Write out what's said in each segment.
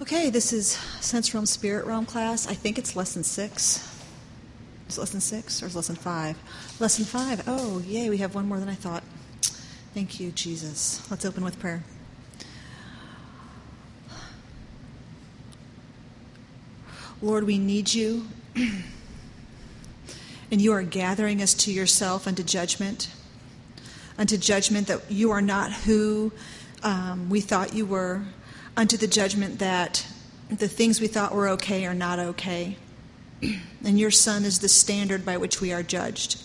Okay, this is Sense Realm, Spirit Realm class. I think it's lesson 6. Is it lesson 6 or is it lesson 5? Lesson 5. Oh, yay, we have one more than I thought. Thank you, Jesus. Let's open with prayer. Lord, we need you, and you are gathering us to yourself unto judgment that you are not who we thought you were, unto the judgment that the things we thought were okay are not okay. And your Son is the standard by which we are judged.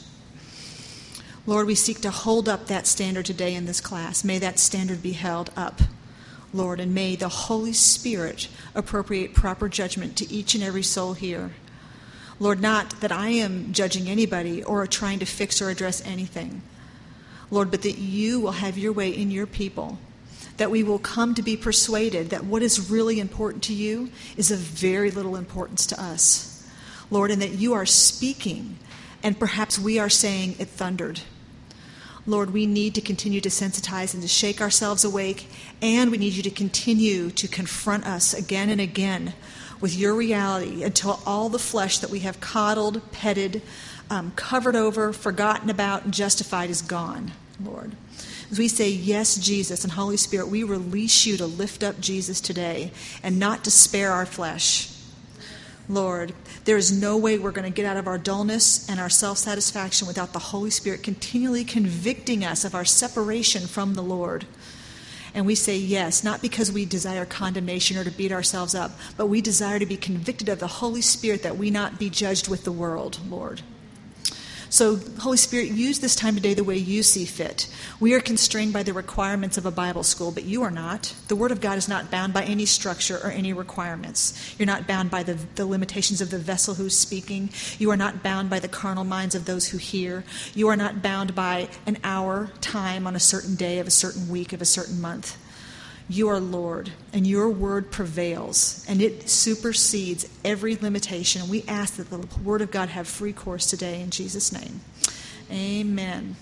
Lord, we seek to hold up that standard today in this class. May that standard be held up, Lord, and may the Holy Spirit appropriate proper judgment to each and every soul here. Lord, not that I am judging anybody or trying to fix or address anything, Lord, but that you will have your way in your people, that we will come to be persuaded that what is really important to you is of very little importance to us, Lord, and that you are speaking, and perhaps we are saying it thundered. Lord, we need to continue to sensitize and to shake ourselves awake, and we need you to continue to confront us again and again with your reality until all the flesh that we have coddled, petted, covered over, forgotten about, and justified is gone, Lord. As we say, yes, Jesus, and Holy Spirit, we release you to lift up Jesus today and not to spare our flesh. Lord, there is no way we're going to get out of our dullness and our self-satisfaction without the Holy Spirit continually convicting us of our separation from the Lord. And we say yes, not because we desire condemnation or to beat ourselves up, but we desire to be convicted of the Holy Spirit that we not be judged with the world, Lord. So, Holy Spirit, use this time today the way you see fit. We are constrained by the requirements of a Bible school, but you are not. The Word of God is not bound by any structure or any requirements. You're not bound by the limitations of the vessel who's speaking. You are not bound by the carnal minds of those who hear. You are not bound by an hour time on a certain day of a certain week of a certain month. You are Lord, and your word prevails, and it supersedes every limitation. And we ask that the Word of God have free course today in Jesus' name. Amen.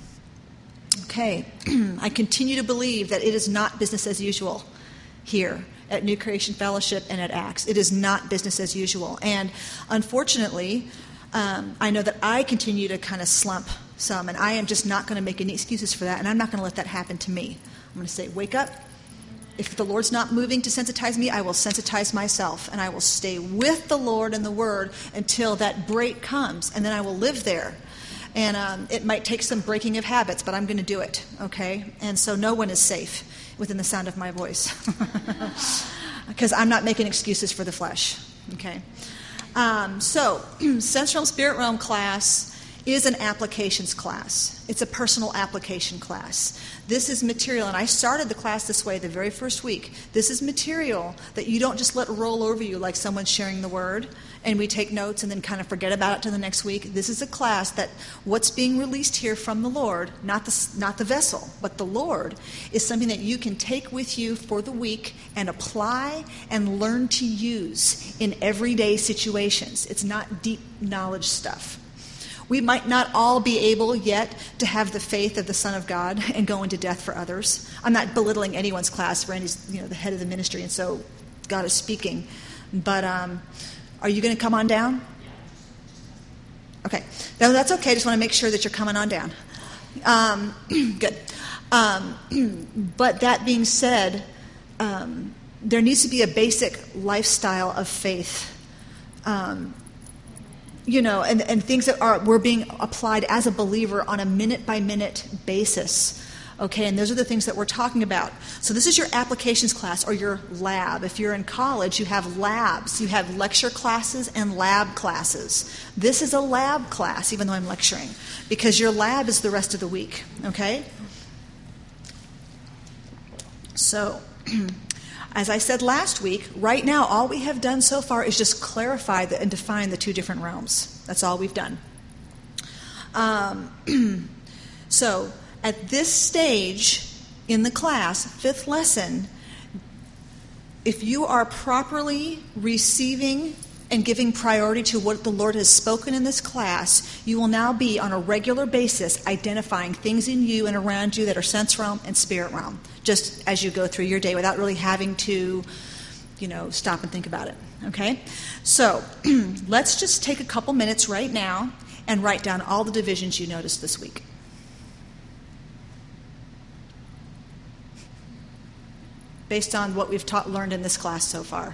Okay, I continue to believe that it is not business as usual here at New Creation Fellowship and at Acts. It is not business as usual. And unfortunately, I know that I continue to kind of slump some, and I am just not going to make any excuses for that, and I'm not going to let that happen to me. I'm going to say, wake up. If the Lord's not moving to sensitize me, I will sensitize myself, and I will stay with the Lord and the Word until that break comes, and then I will live there. And it might take some breaking of habits, but I'm going to do it, okay? And so no one is safe within the sound of my voice because I'm not making excuses for the flesh, okay? So Sense Realm, Spirit Realm class is an applications class. It's a personal application class. This is material, and I started the class this way the very first week. This is material that you don't just let roll over you like someone's sharing the word, and we take notes and then kind of forget about it to the next week. This is a class that what's being released here from the Lord, not the vessel, but the Lord, is something that you can take with you for the week and apply and learn to use in everyday situations. It's not deep knowledge stuff. We might not all be able yet to have the faith of the Son of God and go into death for others. I'm not belittling anyone's class. Randy's, the head of the ministry, and so God is speaking. But are you going to come on down? Okay. No, that's okay. Just want to make sure that you're coming on down. Good. But that being said, there needs to be a basic lifestyle of faith. And things that were being applied as a believer on a minute-by-minute basis. Okay, and those are the things that we're talking about. So this is your applications class or your lab. If you're in college, you have labs. You have lecture classes and lab classes. This is a lab class, even though I'm lecturing, because your lab is the rest of the week. Okay? So as I said last week, right now, all we have done so far is just clarify and define the two different realms. That's all we've done. So, at this stage in the class, 5th lesson, if you are properly receiving and giving priority to what the Lord has spoken in this class, you will now be on a regular basis identifying things in you and around you that are sense realm and spirit realm, just as you go through your day without really having to stop and think about it. Okay? So let's just take a couple minutes right now and write down all the divisions you noticed this week. Based on what we've learned in this class so far.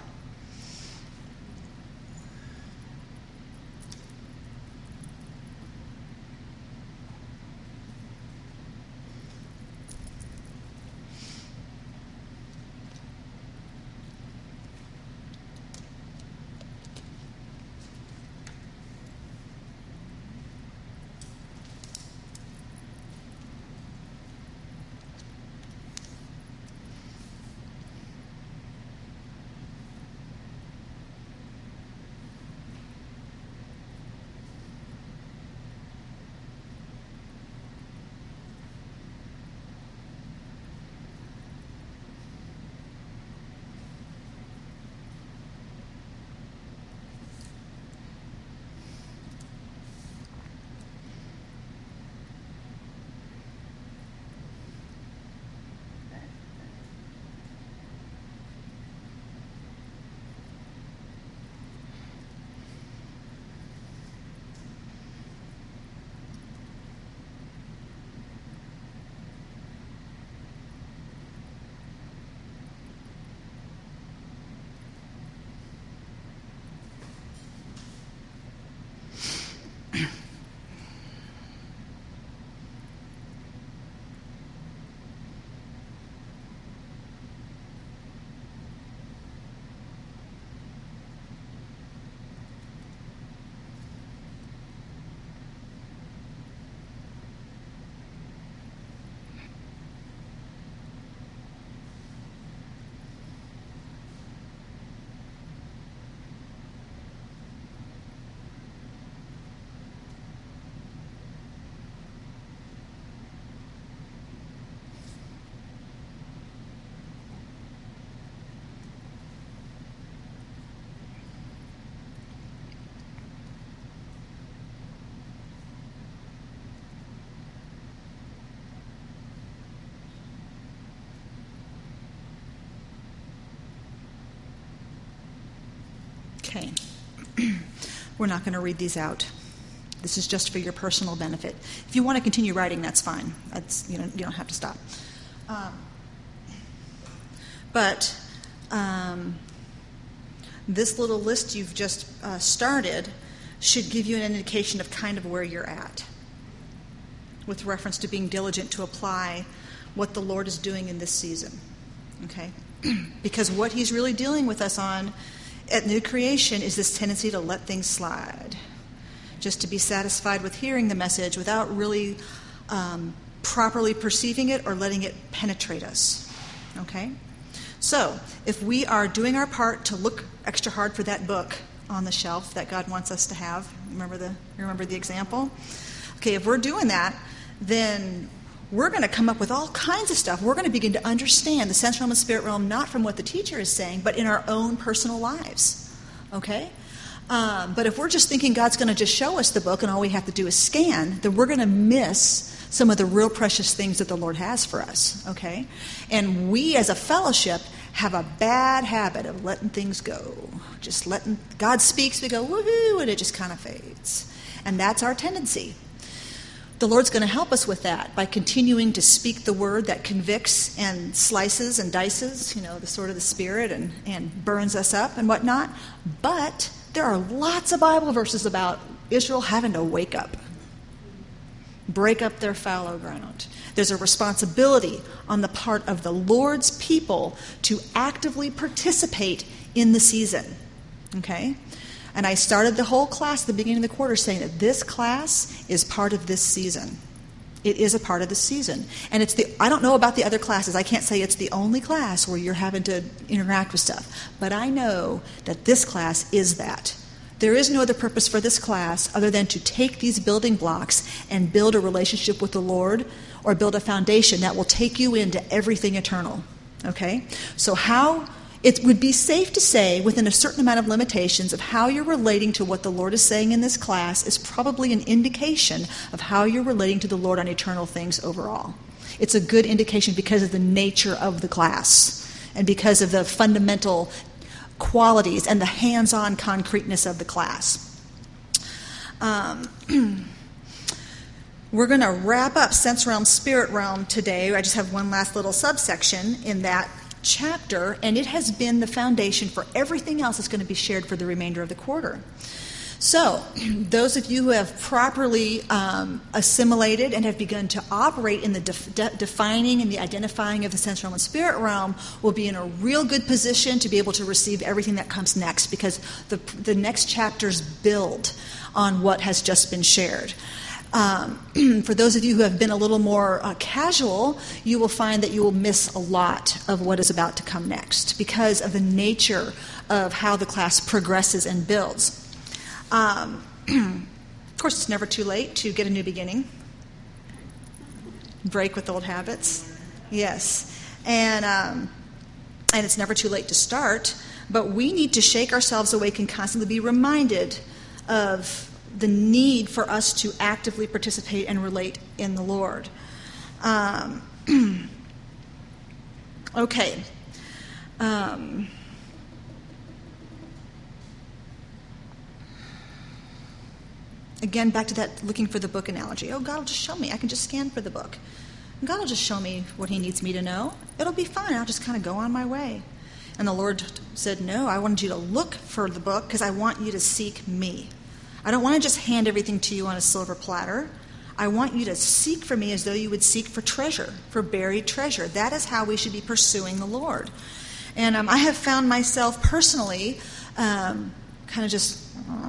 Okay. We're not going to read these out. This is just for your personal benefit. If you want to continue writing, that's fine. You don't have to stop. But this little list you've just started should give you an indication of kind of where you're at with reference to being diligent to apply what the Lord is doing in this season. Okay? Because what he's really dealing with us on at New Creation is this tendency to let things slide, just to be satisfied with hearing the message without really properly perceiving it or letting it penetrate us. Okay? So, if we are doing our part to look extra hard for that book on the shelf that God wants us to have, remember the example? Okay, if we're doing that, then we're going to come up with all kinds of stuff. We're going to begin to understand the sense realm and spirit realm, not from what the teacher is saying, but in our own personal lives. Okay? But if we're just thinking God's going to just show us the book and all we have to do is scan, then we're going to miss some of the real precious things that the Lord has for us. Okay? And we as a fellowship have a bad habit of letting things go. Just letting God speaks, we go, woohoo, and it just kind of fades. And that's our tendency. The Lord's going to help us with that by continuing to speak the word that convicts and slices and dices, the sword of the Spirit and burns us up and whatnot. But there are lots of Bible verses about Israel having to wake up, break up their fallow ground. There's a responsibility on the part of the Lord's people to actively participate in the season. Okay? And I started the whole class at the beginning of the quarter saying that this class is part of this season. It is a part of this season. And I don't know about the other classes. I can't say it's the only class where you're having to interact with stuff. But I know that this class is that. There is no other purpose for this class other than to take these building blocks and build a relationship with the Lord or build a foundation that will take you into everything eternal. Okay? So it would be safe to say, within a certain amount of limitations, of how you're relating to what the Lord is saying in this class is probably an indication of how you're relating to the Lord on eternal things overall. It's a good indication because of the nature of the class and because of the fundamental qualities and the hands-on concreteness of the class. We're going to wrap up sense realm, spirit realm today. I just have one last little subsection in that chapter, and it has been the foundation for everything else that's going to be shared for the remainder of the quarter. So, those of you who have properly assimilated and have begun to operate in the defining and the identifying of the sense realm and spirit realm will be in a real good position to be able to receive everything that comes next, because the next chapters build on what has just been shared. For those of you who have been a little more casual, you will find that you will miss a lot of what is about to come next because of the nature of how the class progresses and builds. Of course, it's never too late to get a new beginning. Break with old habits. Yes. And it's never too late to start, but we need to shake ourselves awake and constantly be reminded of the need for us to actively participate and relate in the Lord. Okay. Again, back to that looking for the book analogy. Oh, God will just show me. I can just scan for the book. God will just show me what he needs me to know. It'll be fine. I'll just kind of go on my way. And the Lord said, no, I wanted you to look for the book because I want you to seek me. I don't want to just hand everything to you on a silver platter. I want you to seek for me as though you would seek for treasure, for buried treasure. That is how we should be pursuing the Lord. And I have found myself personally kind of just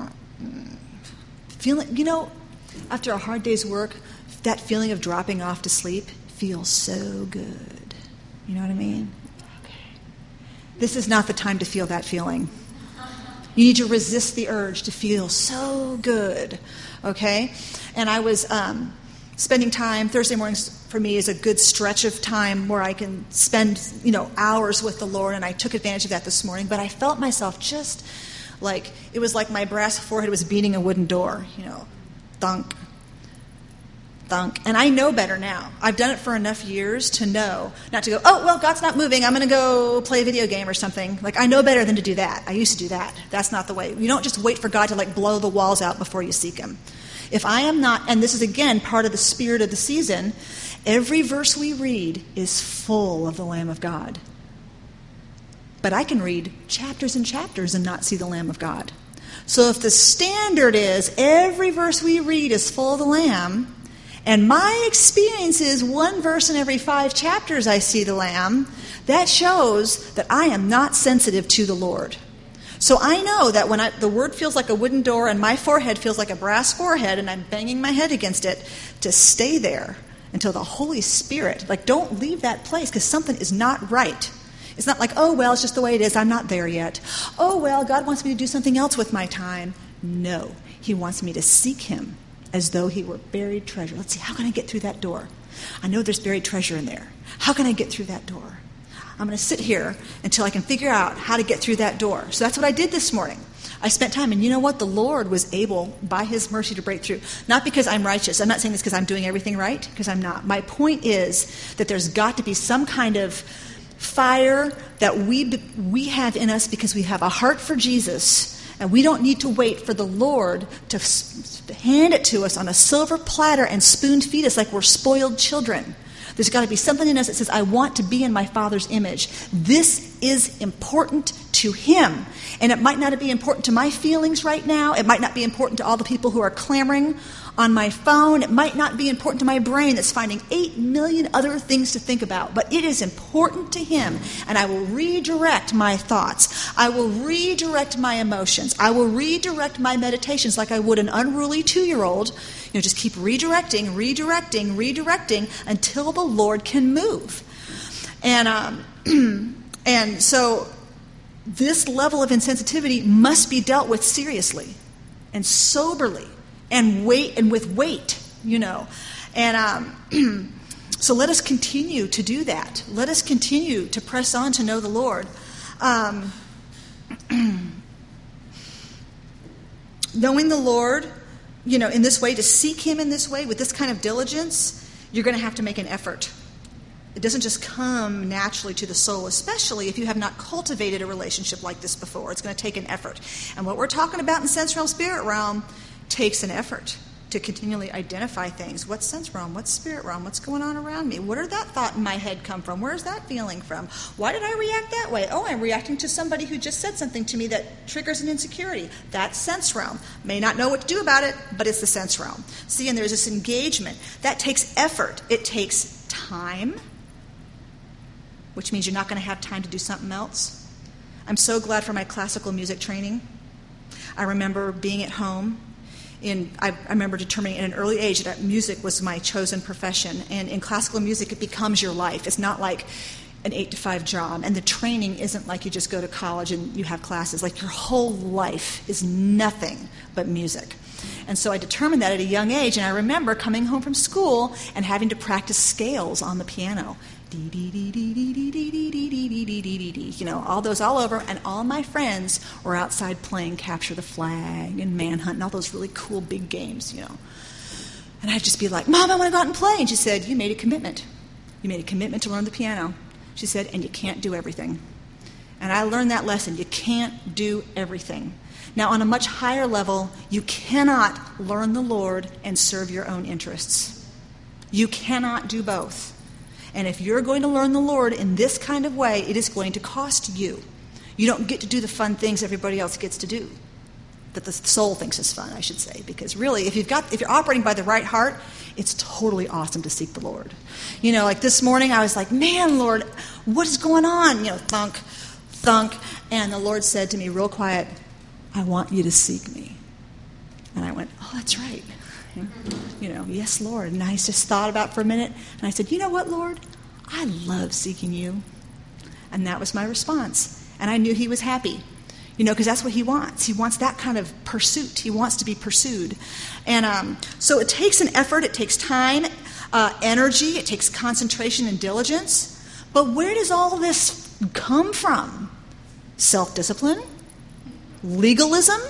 feeling, after a hard day's work, that feeling of dropping off to sleep feels so good. You know what I mean? Okay. This is not the time to feel that feeling. You need to resist the urge to feel so good, okay? And I was spending time, Thursday mornings for me is a good stretch of time where I can spend, hours with the Lord, and I took advantage of that this morning, but I felt myself just like, it was like my brass forehead was beating a wooden door, thunk, thunk. And I know better now. I've done it for enough years to know not to go, oh, well, God's not moving. I'm going to go play a video game or something. Like, I know better than to do that. I used to do that. That's not the way. You don't just wait for God to, blow the walls out before you seek him. If I am not, and this is, again, part of the spirit of the season, every verse we read is full of the Lamb of God. But I can read chapters and chapters and not see the Lamb of God. So if the standard is every verse we read is full of the Lamb, and my experience is one verse in every 5 chapters I see the Lamb, that shows that I am not sensitive to the Lord. So I know that when the word feels like a wooden door and my forehead feels like a brass forehead and I'm banging my head against it, to stay there until the Holy Spirit, don't leave that place because something is not right. It's not like, oh, well, it's just the way it is. I'm not there yet. Oh, well, God wants me to do something else with my time. No, he wants me to seek him as though he were buried treasure. Let's see, how can I get through that door? I know there's buried treasure in there. How can I get through that door? I'm going to sit here until I can figure out how to get through that door. So that's what I did this morning. I spent time, and you know what? The Lord was able, by his mercy, to break through. Not because I'm righteous. I'm not saying this because I'm doing everything right, because I'm not. My point is that there's got to be some kind of fire that we have in us because we have a heart for Jesus, and we don't need to wait for the Lord to hand it to us on a silver platter and spoon feed us like we're spoiled children. There's got to be something in us that says, I want to be in my Father's image. This is important to him. And it might not be important to my feelings right now. It might not be important to all the people who are clamoring on my phone. It might not be important to my brain that's finding 8 million other things to think about. But it is important to him. And I will redirect my thoughts. I will redirect my emotions. I will redirect my meditations like I would an unruly 2-year-old. Just keep redirecting until the Lord can move. And so this level of insensitivity must be dealt with seriously and soberly and with weight, And so let us continue to do that. Let us continue to press on to know the Lord. Knowing the Lord, in this way, to seek him in this way with this kind of diligence, you're going to have to make an effort. It doesn't just come naturally to the soul, especially if you have not cultivated a relationship like this before. It's going to take an effort. And what we're talking about in sense realm, spirit realm, takes an effort to continually identify things. What's sense realm? What's spirit realm? What's going on around me? Where did that thought in my head come from? Where's that feeling from? Why did I react that way? Oh, I'm reacting to somebody who just said something to me that triggers an insecurity. That's sense realm. May not know what to do about it, but it's the sense realm. See, and there's this engagement. That takes effort. It takes time, which means you're not going to have time to do something else. I'm so glad for my classical music training. I remember being at home. I remember determining at an early age that music was my chosen profession. And in classical music, it becomes your life. It's not like an 8-to-5 job. And the training isn't like you just go to college and you have classes. Like your whole life is nothing but music. And so I determined that at a young age. And I remember coming home from school and having to practice scales on the piano. All those all over, and all my friends were outside playing Capture the Flag and Manhunt and all those really cool big games, And I'd just be like, Mom, I want to go out and play. And she said, you made a commitment. You made a commitment to learn the piano. She said, and you can't do everything. And I learned that lesson. You can't do everything. Now, on a much higher level, you cannot learn the Lord and serve your own interests. You cannot do both. And if you're going to learn the Lord in this kind of way, it is going to cost you. You don't get to do the fun things everybody else gets to do, that the soul thinks is fun, I should say. Because really, if you're operating by the right heart, it's totally awesome to seek the Lord. Like this morning, I was like, man, Lord, what is going on? Thunk, thunk. And the Lord said to me real quiet, I want you to seek me. And I went, oh, that's right. Yes, Lord. And I just thought about it for a minute, and I said, you know what, Lord? I love seeking you. And that was my response. And I knew he was happy, because that's what he wants. He wants that kind of pursuit. He wants to be pursued. And so it takes an effort. It takes time, energy. It takes concentration and diligence. But where does all this come from? Self-discipline? Legalism?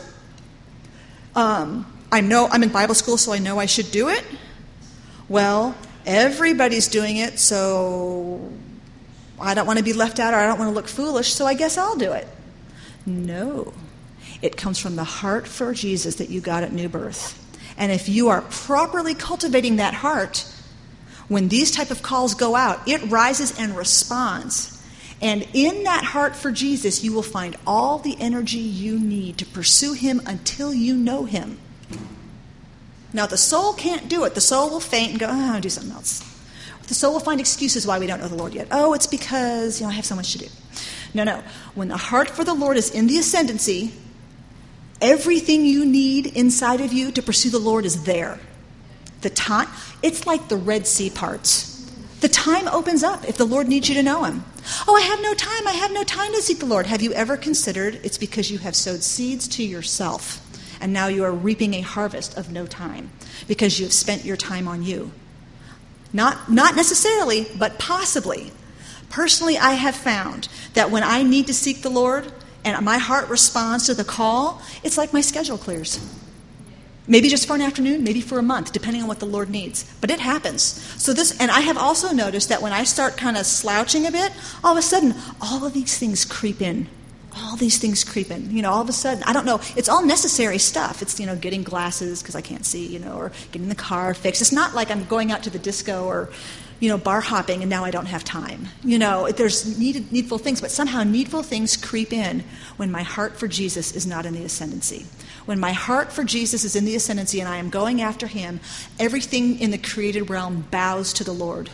I know I'm in Bible school, so I know I should do it. Well, everybody's doing it, so I don't want to be left out or I don't want to look foolish, so I guess I'll do it. No. It comes from the heart for Jesus that you got at new birth. And if you are properly cultivating that heart, when these type of calls go out, it rises and responds. And in that heart for Jesus, you will find all the energy you need to pursue him until you know him. Now, the soul can't do it. The soul will faint and go, I'll do something else. The soul will find excuses why we don't know the Lord yet. Oh, it's because, I have so much to do. No. When the heart for the Lord is in the ascendancy, everything you need inside of you to pursue the Lord is there. The time, it's like the Red Sea parts. The time opens up if the Lord needs you to know him. Oh, I have no time to seek the Lord. Have you ever considered it's because you have sowed seeds to yourself, and now you are reaping a harvest of no time because you have spent your time on you? Not necessarily, but possibly. Personally, I have found that when I need to seek the Lord and my heart responds to the call, it's like my schedule clears. Maybe just for an afternoon, maybe for a month, depending on what the Lord needs. But it happens. And I have also noticed that when I start kind of slouching a bit, all of a sudden, all of these things creep in. All of a sudden, I don't know, it's all necessary stuff. It's, getting glasses because I can't see, or getting the car fixed. It's not like I'm going out to the disco or, bar hopping and now I don't have time. There's needful things, but somehow needful things creep in when my heart for Jesus is not in the ascendancy. When my heart for Jesus is in the ascendancy and I am going after him, everything in the created realm bows to the Lord.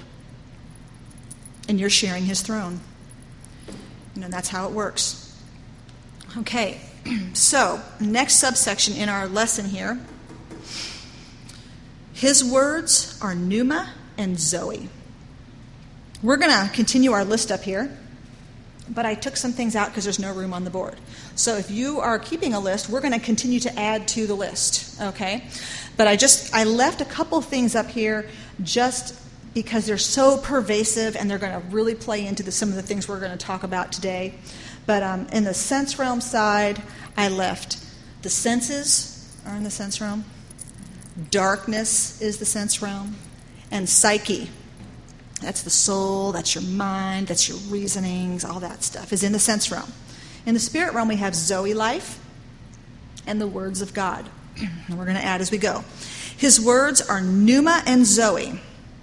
And you're sharing his throne. That's how it works. Okay, so next subsection in our lesson here. His words are pneuma and zoe. We're going to continue our list up here, but I took some things out because there's no room on the board. So if you are keeping a list, we're going to continue to add to the list, okay? But I left a couple things up here just because they're so pervasive and they're going to really play into some of the things we're going to talk about today. But in the sense realm side, I left the senses are in the sense realm, darkness is the sense realm, and psyche. That's the soul, that's your mind, that's your reasonings, all that stuff is in the sense realm. In the spirit realm, we have Zoe life and the words of God. And we're going to add as we go. His words are pneuma and Zoe.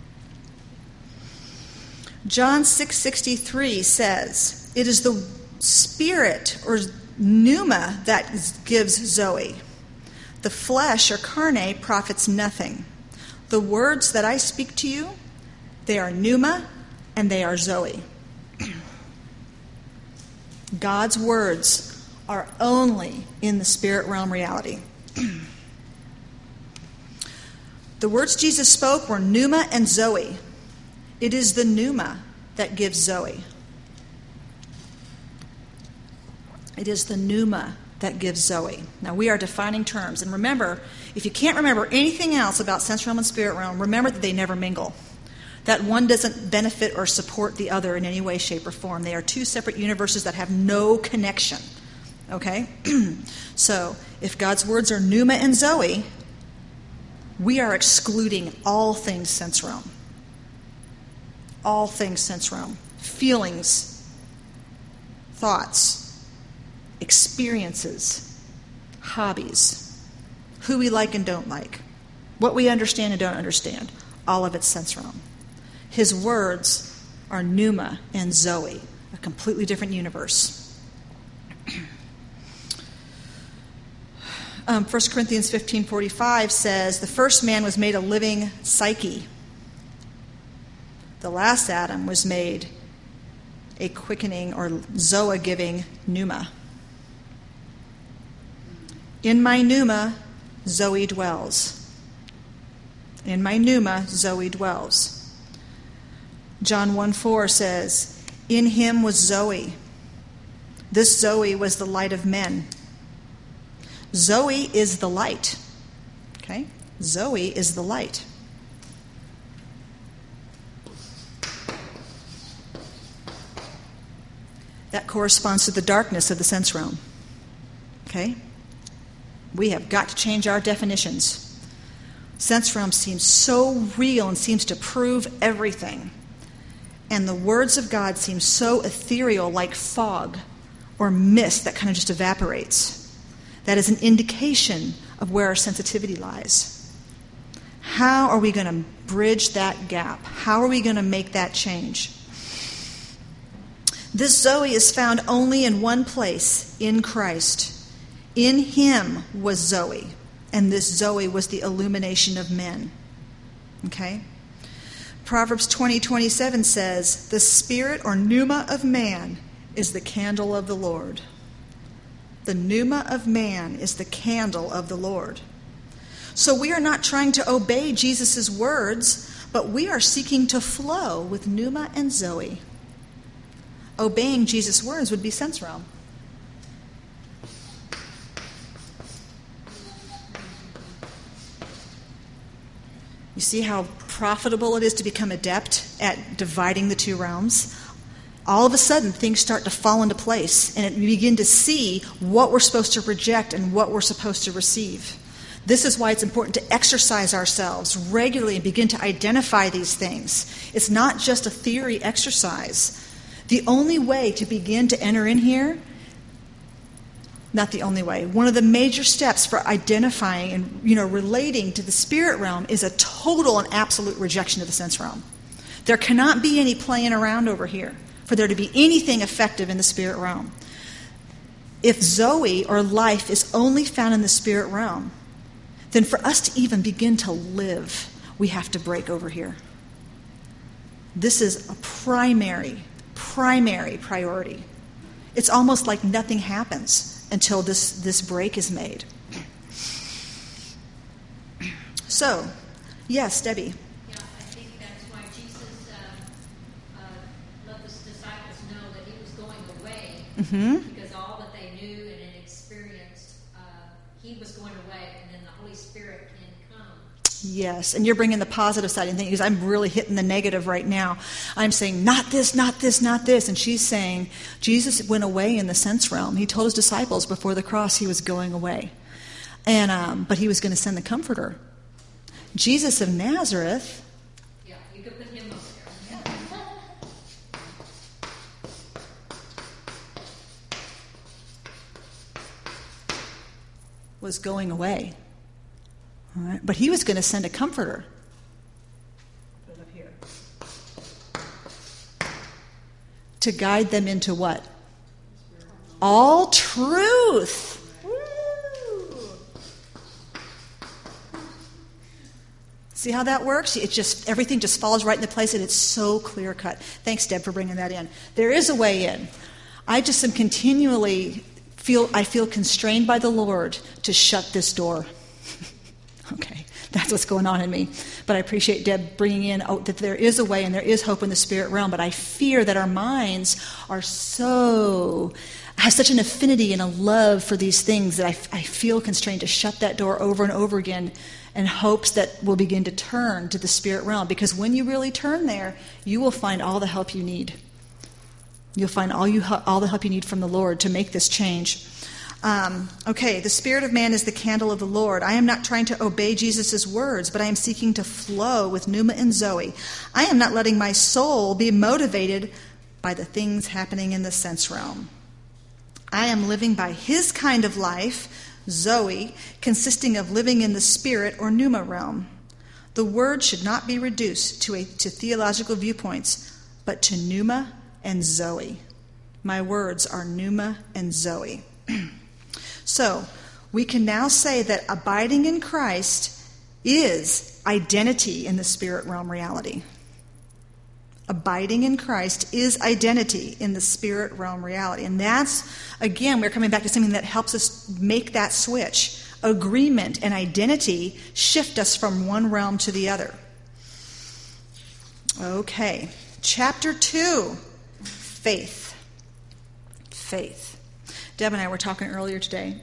John 6:63 says, it is the spirit or pneuma that gives Zoe. The flesh or carne profits nothing. The words that I speak to you, they are pneuma and they are Zoe. God's words are only in the spirit realm reality. The words Jesus spoke were pneuma and Zoe. It is the pneuma that gives Zoe. It is the pneuma that gives Zoe. Now, we are defining terms. And remember, if you can't remember anything else about sense realm and spirit realm, remember that they never mingle. That one doesn't benefit or support the other in any way, shape, or form. They are two separate universes that have no connection. Okay? So, if God's words are pneuma and Zoe, we are excluding all things sense realm. All things sense realm. Feelings, thoughts, experiences, hobbies, who we like and don't like, what we understand and don't understand, all of it's sense realm. His words are pneuma and Zoe, a completely different universe. 1 Corinthians 15:45 says, the first man was made a living psyche. The last Adam was made a quickening or Zoa-giving pneuma. In my pneuma, Zoe dwells. In my pneuma, Zoe dwells. John 1:4 says, in him was Zoe. This Zoe was the light of men. Zoe is the light. Okay? Zoe is the light. That corresponds to the darkness of the sense realm. Okay? We have got to change our definitions. Sense realm seems so real and seems to prove everything. And the words of God seem so ethereal, like fog or mist that kind of just evaporates. That is an indication of where our sensitivity lies. How are we going to bridge that gap? How are we going to make that change? This Zoe is found only in one place, in Christ. In him was Zoe, and this Zoe was the illumination of men. Okay? Proverbs 20:27 says, the spirit or pneuma of man is the candle of the Lord. The pneuma of man is the candle of the Lord. So we are not trying to obey Jesus' words, but we are seeking to flow with pneuma and Zoe. Obeying Jesus' words would be sense realm. You see how profitable it is to become adept at dividing the two realms? All of a sudden, things start to fall into place, and we begin to see what we're supposed to reject and what we're supposed to receive. This is why it's important to exercise ourselves regularly and begin to identify these things. It's not just a theory exercise. The only way to begin to enter in here, not the only way, one of the major steps for identifying and relating to the spirit realm is a total and absolute rejection of the sense realm. There cannot be any playing around over here for there to be anything effective in the spirit realm. If Zoe or life is only found in the spirit realm, then for us to even begin to live, we have to break over here. This is a primary priority. It's almost like nothing happens until this break is made. So, yes, Debbie. Yeah, I think that's why Jesus let the disciples know that he was going away, because all that they knew and had experienced, he was going away, and then the Holy Spirit can come. Yes, and you're bringing the positive side and things, because I'm really hitting the negative right now. I'm saying, not this, not this, not this. And she's saying, Jesus went away in the sense realm. He told his disciples before the cross he was going away. And but he was going to send the Comforter. Jesus of Nazareth. Yeah, you could put him up there. was going away. All right? But he was going to send a comforter. Put it up here. To guide them into what? All truth. See how that works? Everything just falls right into place, and it's so clear cut. Thanks, Deb, for bringing that in. There is a way in. I just am continually feel constrained by the Lord to shut this door. Okay, that's what's going on in me. But I appreciate Deb bringing in that there is a way and there is hope in the spirit realm. But I fear that our minds have such an affinity and a love for these things that I feel constrained to shut that door over and over again in hopes that we'll begin to turn to the spirit realm. Because when you really turn there, you will find all the help you need. You'll find all the help you need from the Lord to make this change. The spirit of man is the candle of the Lord. I am not trying to obey Jesus' words, but I am seeking to flow with Pneuma and Zoe. I am not letting my soul be motivated by the things happening in the sense realm. I am living by his kind of life, Zoe, consisting of living in the spirit or Pneuma realm. The word should not be reduced to theological viewpoints, but to Pneuma and Zoe. My words are Pneuma and Zoe. So, we can now say that abiding in Christ is identity in the spirit realm reality. Abiding in Christ is identity in the spirit realm reality. And that's, again, we're coming back to something that helps us make that switch. Agreement and identity shift us from one realm to the other. Okay, chapter 2, faith. Faith. Deb and I were talking earlier today,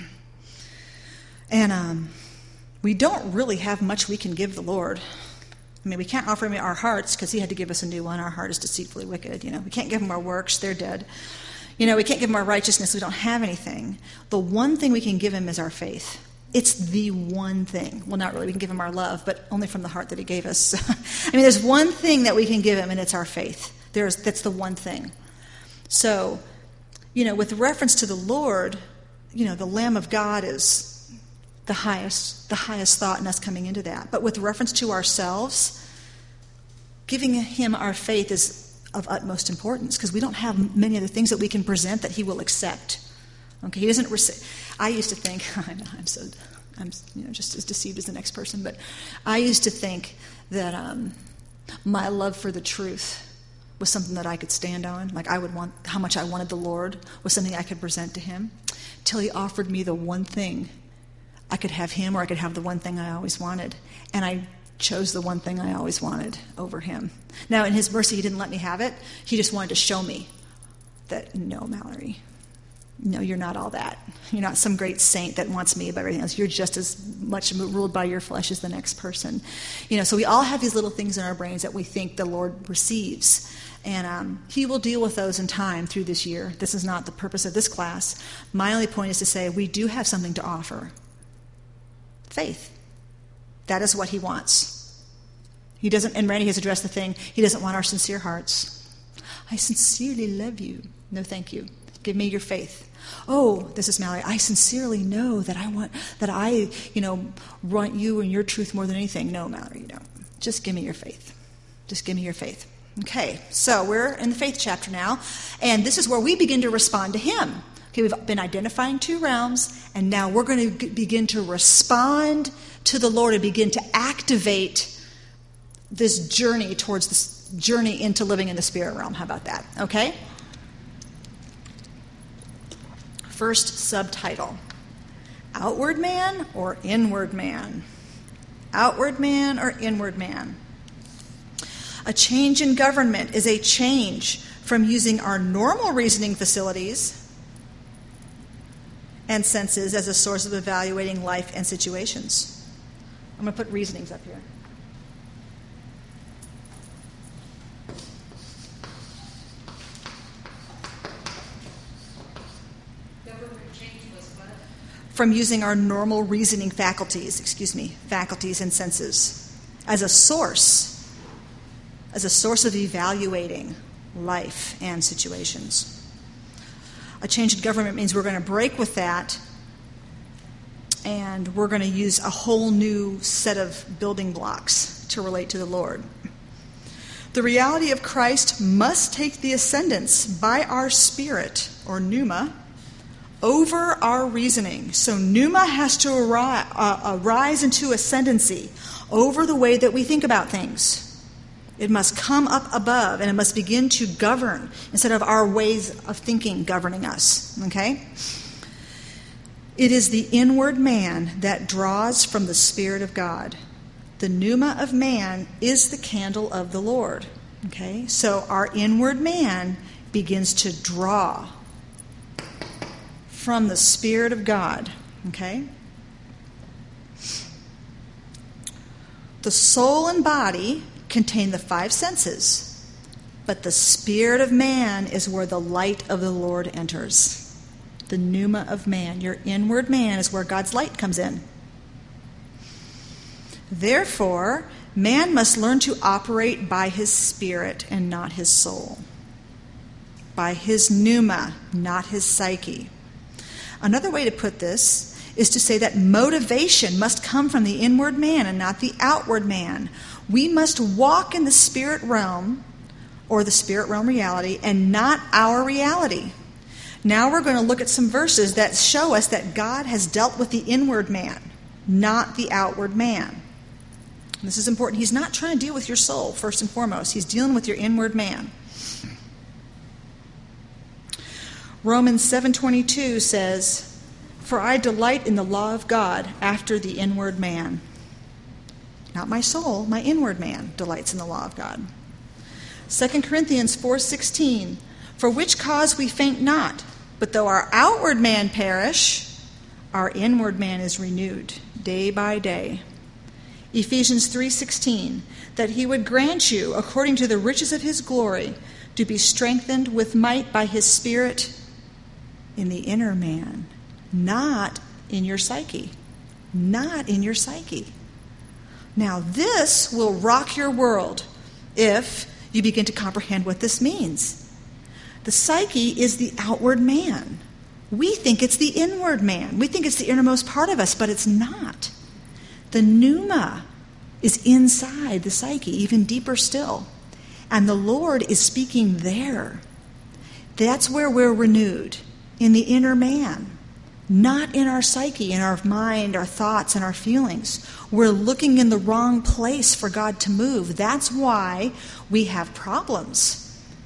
and we don't really have much we can give the Lord. I mean, we can't offer him our hearts because he had to give us a new one. Our heart is deceitfully wicked. We can't give him our works. They're dead. We can't give him our righteousness. We don't have anything. The one thing we can give him is our faith. It's the one thing. Well, not really. We can give him our love, but only from the heart that he gave us. There's one thing that we can give him, and it's our faith. That's the one thing. So, with reference to the Lord, the Lamb of God is the highest thought in us coming into that. But with reference to ourselves, giving him our faith is of utmost importance because we don't have many other things that we can present that he will accept. Okay, he doesn't receive. I used to think, I'm just as deceived as the next person, but I used to think that my love for the truth was something that I could stand on. Like how much I wanted the Lord was something I could present to him, till he offered me the one thing. I could have him or I could have the one thing I always wanted. And I chose the one thing I always wanted over him. Now, in his mercy, he didn't let me have it. He just wanted to show me that, no, Mallory, no, you're not all that. You're not some great saint that wants me above everything else. You're just as much ruled by your flesh as the next person. So we all have these little things in our brains that we think the Lord receives. And he will deal with those in time through this year. This is not the purpose of this class. My only point is to say we do have something to offer. Faith. That is what he wants. He doesn't, and Randy has addressed the thing, he doesn't want our sincere hearts. I sincerely love you. No, thank you. Give me your faith. Oh, this is Mallory. I sincerely know that I want you and your truth more than anything. No, Mallory, you don't. Just give me your faith. Just give me your faith. Okay, so we're in the faith chapter now, and this is where we begin to respond to him. Okay, we've been identifying two realms, and now we're going to begin to respond to the Lord and begin to activate this journey towards this journey into living in the spirit realm. How about that? Okay? First subtitle, outward man or inward man? Outward man or inward man? A change in government is a change from using our normal reasoning facilities and senses as a source of evaluating life and situations. I'm going to put reasonings up here. From using our normal reasoning faculties and senses as a source of evaluating life and situations. A change in government means we're going to break with that and we're going to use a whole new set of building blocks to relate to the Lord. The reality of Christ must take the ascendance by our spirit, or pneuma, over our reasoning. So pneuma has to rise into ascendancy over the way that we think about things. It must come up above, and it must begin to govern instead of our ways of thinking governing us. Okay? It is the inward man that draws from the Spirit of God. The pneuma of man is the candle of the Lord. Okay? So our inward man begins to draw from the Spirit of God. Okay? The soul and body contain the five senses, but the spirit of man is where the light of the Lord enters. The pneuma of man, your inward man, is where God's light comes in. Therefore, man must learn to operate by his spirit and not his soul. By his pneuma, not his psyche. Another way to put this is to say that motivation must come from the inward man and not the outward man. We must walk in the spirit realm, or the spirit realm reality, and not our reality. Now we're going to look at some verses that show us that God has dealt with the inward man, not the outward man. This is important. He's not trying to deal with your soul, first and foremost. He's dealing with your inward man. Romans 7:22 says, "For I delight in the law of God after the inward man." Not my soul, my inward man delights in the law of God. 2 Corinthians 4:16, "For which cause we faint not, but though our outward man perish, our inward man is renewed day by day." Ephesians 3:16, "That he would grant you, according to the riches of his glory, to be strengthened with might by his Spirit in the inner man," not in your psyche. Not in your psyche. Now, this will rock your world if you begin to comprehend what this means. The psyche is the outward man. We think it's the inward man. We think it's the innermost part of us, but it's not. The pneuma is inside the psyche, even deeper still. And the Lord is speaking there. That's where we're renewed, in the inner man. Not in our psyche, in our mind, our thoughts, and our feelings. We're looking in the wrong place for God to move. That's why we have problems.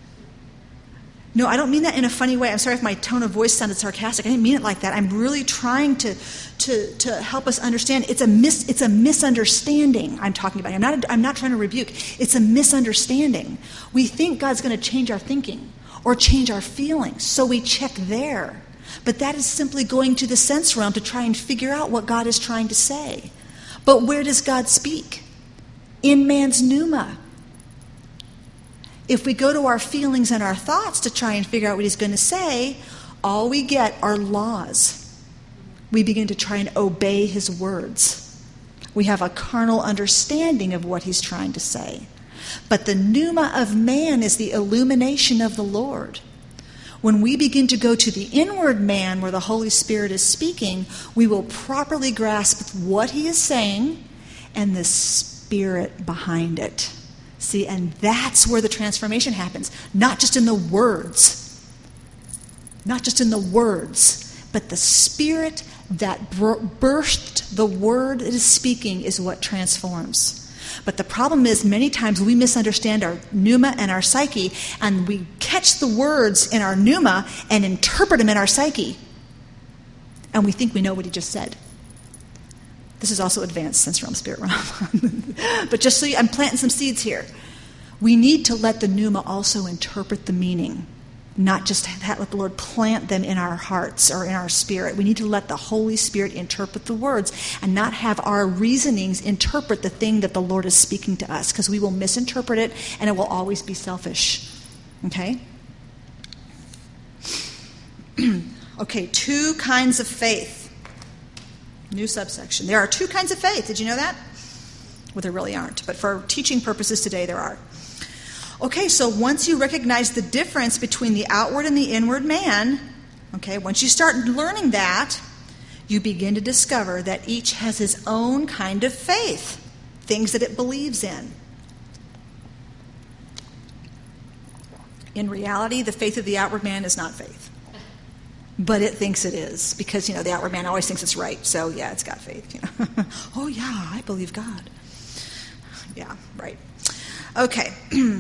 No, I don't mean that in a funny way. I'm sorry if my tone of voice sounded sarcastic. I didn't mean it like that. I'm really trying to help us understand. It's a misunderstanding I'm talking about. I'm not trying to rebuke. It's a misunderstanding. We think God's going to change our thinking or change our feelings, so we check there. But that is simply going to the sense realm to try and figure out what God is trying to say. But where does God speak? In man's pneuma. If we go to our feelings and our thoughts to try and figure out what he's going to say, all we get are laws. We begin to try and obey his words. We have a carnal understanding of what he's trying to say. But the pneuma of man is the illumination of the Lord. When we begin to go to the inward man where the Holy Spirit is speaking, we will properly grasp what he is saying and the spirit behind it. See, and that's where the transformation happens. Not just in the words. Not just in the words. But the spirit that birthed the word that is speaking is what transforms. But the problem is, many times we misunderstand our pneuma and our psyche, and we catch the words in our pneuma and interpret them in our psyche. And we think we know what he just said. This is also advanced sense realm, spirit realm. But just so I'm planting some seeds here. We need to let the pneuma also interpret the meaning. Not just let the Lord plant them in our hearts or in our spirit. We need to let the Holy Spirit interpret the words and not have our reasonings interpret the thing that the Lord is speaking to us, because we will misinterpret it and it will always be selfish. Okay? Okay, 2 kinds of faith. New subsection. There are 2 kinds of faith. Did you know that? Well, there really aren't. But for teaching purposes today, there are. Okay, so once you recognize the difference between the outward and the inward man, okay, once you start learning that, you begin to discover that each has his own kind of faith, things that it believes in. In reality, the faith of the outward man is not faith. But it thinks it is, because, the outward man always thinks it's right. So, yeah, it's got faith. Oh, yeah, I believe God. Yeah, right. Okay.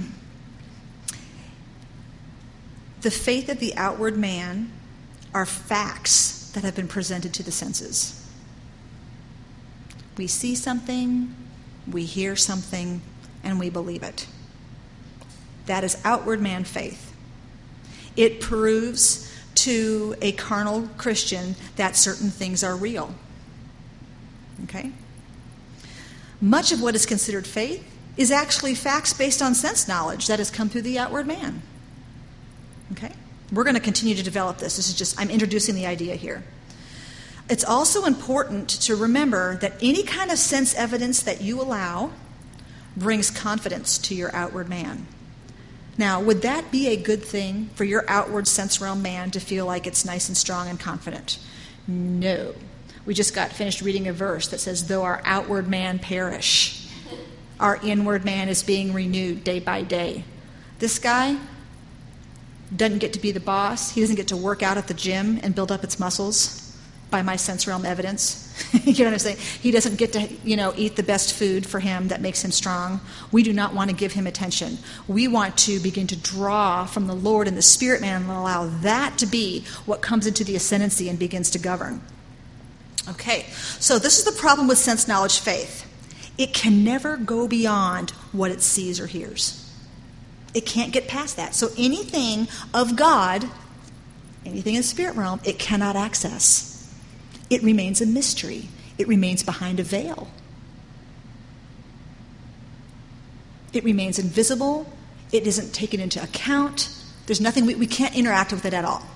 The faith of the outward man are facts that have been presented to the senses. We see something, we hear something, and we believe it. That is outward man faith. It proves to a carnal Christian that certain things are real. Okay? Much of what is considered faith is actually facts based on sense knowledge that has come through the outward man. Okay? We're going to continue to develop this. I'm introducing the idea here. It's also important to remember that any kind of sense evidence that you allow brings confidence to your outward man. Now, would that be a good thing for your outward sense realm man to feel like it's nice and strong and confident? No. We just got finished reading a verse that says, though our outward man perish, our inward man is being renewed day by day. This guy doesn't get to be the boss. He doesn't get to work out at the gym and build up its muscles by my sense realm evidence. You know what I'm saying? He doesn't get to, eat the best food for him that makes him strong. We do not want to give him attention. We want to begin to draw from the Lord and the Spirit man and allow that to be what comes into the ascendancy and begins to govern. Okay, so this is the problem with sense knowledge faith. It can never go beyond what it sees or hears. It can't get past that. So anything of God, anything in the spirit realm, it cannot access. It remains a mystery. It remains behind a veil. It remains invisible. It isn't taken into account. There's nothing, we can't interact with it at all.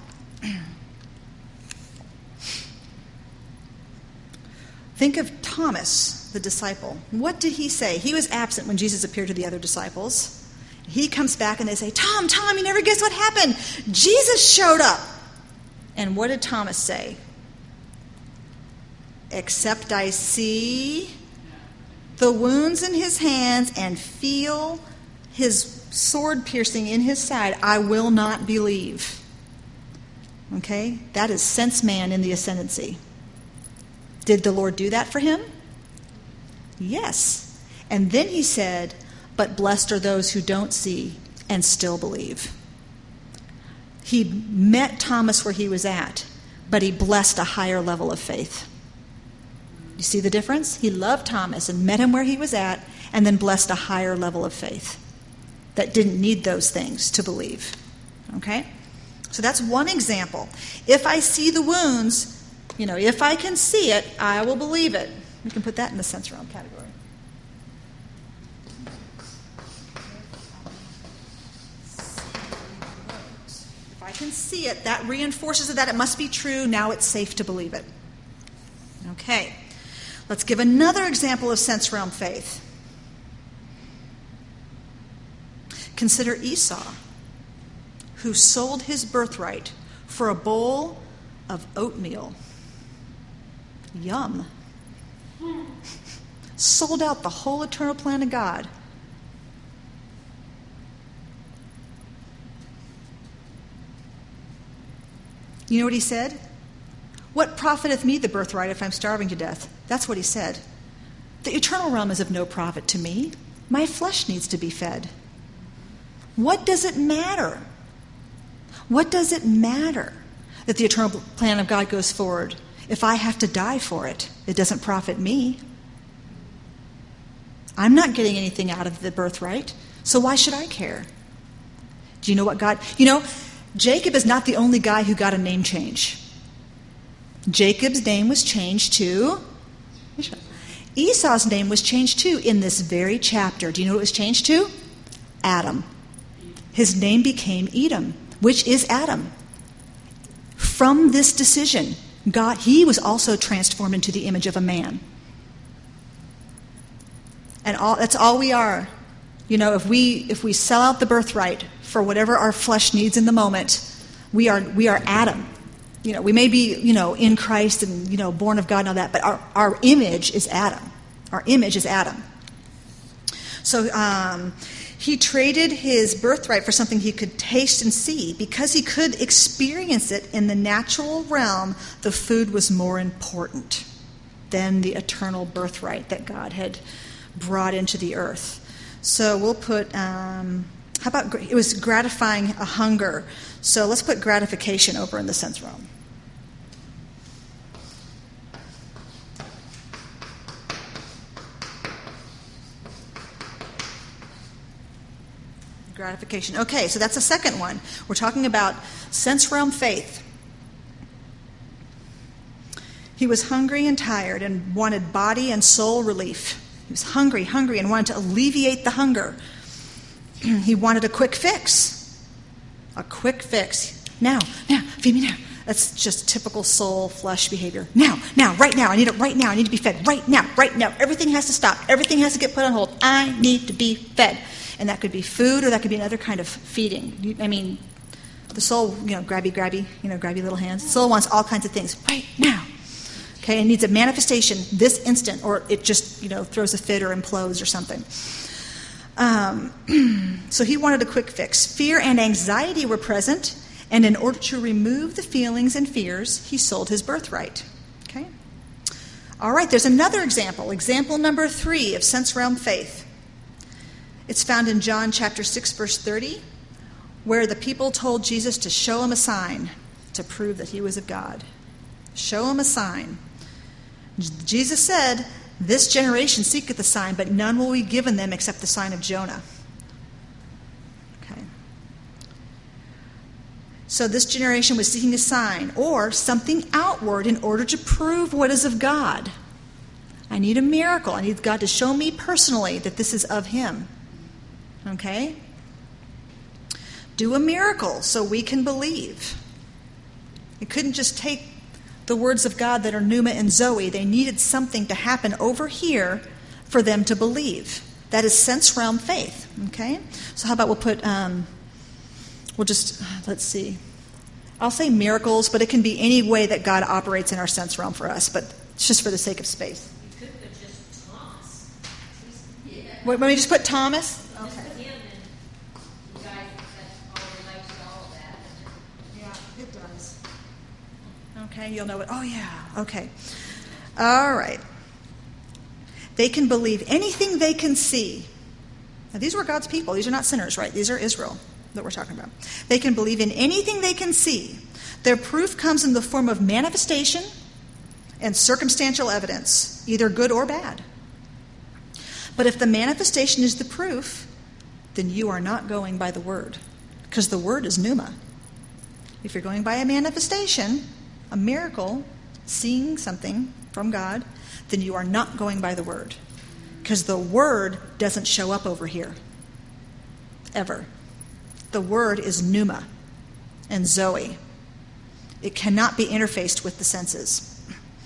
Think of Thomas, the disciple. What did he say? He was absent when Jesus appeared to the other disciples. He comes back and they say, Tom, you never guess what happened. Jesus showed up. And what did Thomas say? Except I see the wounds in his hands and feel his sword piercing in his side, I will not believe. Okay? That is sense man in the ascendancy. Did the Lord do that for him? Yes. And then he said, but blessed are those who don't see and still believe. He met Thomas where he was at, but he blessed a higher level of faith. You see the difference? He loved Thomas and met him where he was at, and then blessed a higher level of faith that didn't need those things to believe. Okay? So that's one example. If I see the wounds, if I can see it, I will believe it. We can put that in the sense realm category. If I can see it, that reinforces that it must be true. Now it's safe to believe it. Okay. Let's give another example of sense realm faith. Consider Esau, who sold his birthright for a bowl of oatmeal. Yum. Sold out the whole eternal plan of God. You know what he said? What profiteth me the birthright if I'm starving to death? That's what he said. The eternal realm is of no profit to me. My flesh needs to be fed. What does it matter? What does it matter that the eternal plan of God goes forward? If I have to die for it, it doesn't profit me. I'm not getting anything out of the birthright, so why should I care? Do you know what God... Jacob is not the only guy who got a name change. Jacob's name was changed to... Esau's name was changed too in this very chapter. Do you know what it was changed to? Adam. His name became Edom, which is Adam. From this decision, he was also transformed into the image of a man. And that's all we are. If we sell out the birthright for whatever our flesh needs in the moment, we are Adam. we may be, in Christ and, born of God and all that, but our image is Adam. Our image is Adam. So he traded his birthright for something he could taste and see. Because he could experience it in the natural realm, the food was more important than the eternal birthright that God had brought into the earth. So we'll put, how about, it was gratifying a hunger. So let's put gratification over in the sense realm. Gratification. Okay, so that's the second one. We're talking about sense realm faith. He was hungry and tired and wanted body and soul relief. He was hungry, and wanted to alleviate the hunger. He wanted a quick fix. A quick fix. Now, feed me now. That's just typical soul flesh behavior. Now, right now. I need it right now. I need to be fed right now. Everything has to stop. Everything has to get put on hold. I need to be fed. And that could be food, or that could be another kind of feeding. I mean, the soul, grabby, grabby little hands. The soul wants all kinds of things right now. Okay, it needs a manifestation this instant, or it just, throws a fit or implodes or something. So he wanted a quick fix. Fear and anxiety were present, and in order to remove the feelings and fears, he sold his birthright. Okay? All right, there's another example. Example number 3 of sense realm faith. It's found in John chapter 6, verse 30, where the people told Jesus to show him a sign to prove that he was of God. Show him a sign. Jesus said, "This generation seeketh a sign, but none will be given them except the sign of Jonah." Okay. So this generation was seeking a sign or something outward in order to prove what is of God. I need a miracle. I need God to show me personally that this is of him. Okay? Do a miracle so we can believe. It couldn't just take the words of God that are Pneuma and Zoe. They needed something to happen over here for them to believe. That is sense realm faith. Okay? So how about we'll put, let's see. I'll say miracles, but it can be any way that God operates in our sense realm for us, but it's just for the sake of space. You could put just Thomas. Let me just put Thomas. Okay. Okay, you'll know it. Oh, yeah. Okay. All right. They can believe anything they can see. Now, these were God's people. These are not sinners, right? These are Israel that we're talking about. They can believe in anything they can see. Their proof comes in the form of manifestation and circumstantial evidence, either good or bad. But if the manifestation is the proof, then you are not going by the word, because the word is pneuma. If you're going by a manifestation, a miracle, seeing something from God, then you are not going by the word, because the word doesn't show up over here ever. The word is pneuma and Zoe. It cannot be interfaced with the senses.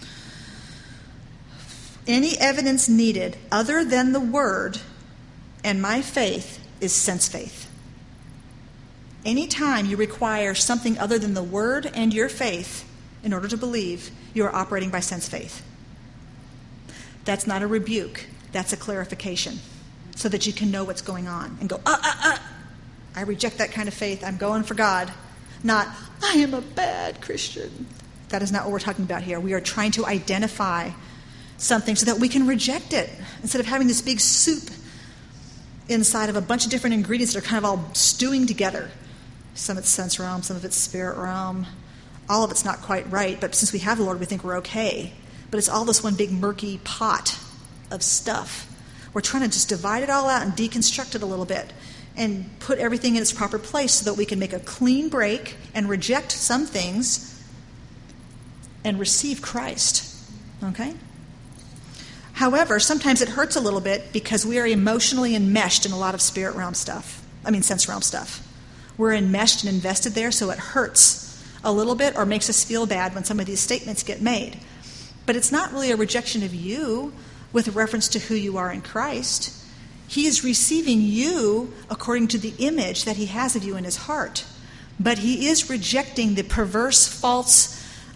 Any evidence needed other than the word and my faith is sense faith. Anytime you require something other than the word and your faith in order to believe, you are operating by sense faith. That's not a rebuke. That's a clarification, so that you can know what's going on and go, I reject that kind of faith. I'm going for God. Not, I am a bad Christian. That is not what we're talking about here. We are trying to identify something so that we can reject it, instead of having this big soup inside of a bunch of different ingredients that are kind of all stewing together. Some of it's sense realm, some of it's spirit realm. All of it's not quite right, but since we have the Lord, we think we're okay. But it's all this one big murky pot of stuff. We're trying to just divide it all out and deconstruct it a little bit and put everything in its proper place so that we can make a clean break and reject some things and receive Christ. Okay? However, sometimes it hurts a little bit because we are emotionally enmeshed in a lot of spirit realm stuff. Sense realm stuff. We're enmeshed and invested there, so it hurts a little bit or makes us feel bad when some of these statements get made. But it's not really a rejection of you with reference to who you are in Christ. He is receiving you according to the image that he has of you in his heart. But he is rejecting the perverse, false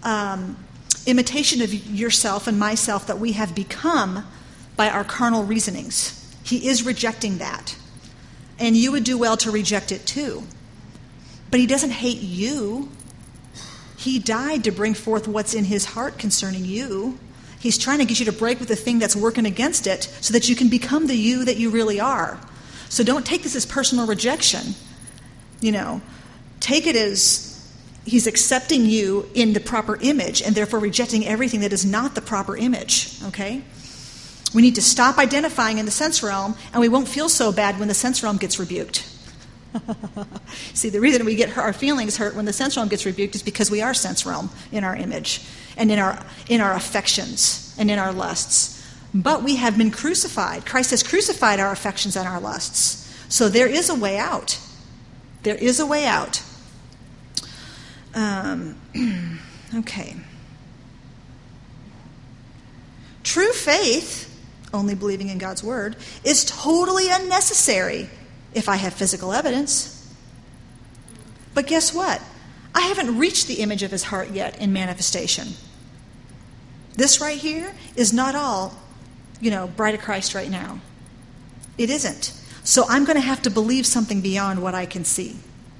imitation of yourself and myself that we have become by our carnal reasonings. He is rejecting that. And you would do well to reject it too. But he doesn't hate you. He died to bring forth what's in his heart concerning you. He's trying to get you to break with the thing that's working against it so that you can become the you that you really are. So don't take this as personal rejection. Take it as he's accepting you in the proper image and therefore rejecting everything that is not the proper image. Okay? We need to stop identifying in the sense realm, and we won't feel so bad when the sense realm gets rebuked. See, the reason we get our feelings hurt when the sense realm gets rebuked is because we are sense realm in our image and in our affections and in our lusts. But we have been crucified. Christ has crucified our affections and our lusts. So there is a way out. There is a way out. Okay. True faith, only believing in God's word, is totally unnecessary if I have physical evidence. But guess what? I haven't reached the image of his heart yet in manifestation. This right here is not all, bride of Christ right now. It isn't. So I'm going to have to believe something beyond what I can see.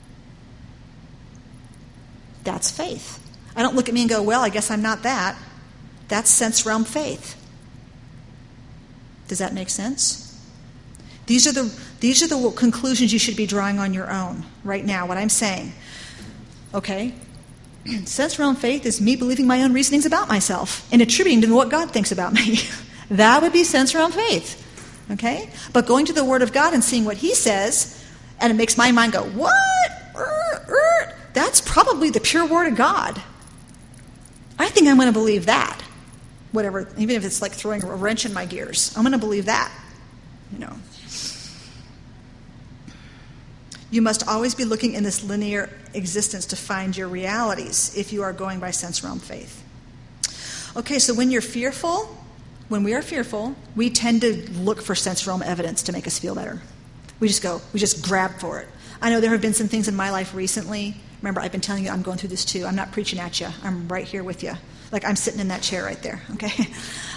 That's faith. I don't look at me and go, well, I guess I'm not that. That's sense realm faith. Does that make sense? These are the conclusions you should be drawing on your own right now, what I'm saying. Okay? Sense realm faith is me believing my own reasonings about myself and attributing to what God thinks about me. That would be sense realm faith. Okay? But going to the Word of God and seeing what he says, and it makes my mind go, what? That's probably the pure Word of God. I think I'm going to believe that. Whatever, even if it's like throwing a wrench in my gears, I'm going to believe that. You must always be looking in this linear existence to find your realities if you are going by sense realm faith. Okay, so when we are fearful, we tend to look for sense realm evidence to make us feel better. We just grab for it. I know there have been some things in my life recently. Remember, I've been telling you I'm going through this too. I'm not preaching at you. I'm right here with you. Like I'm sitting in that chair right there, okay?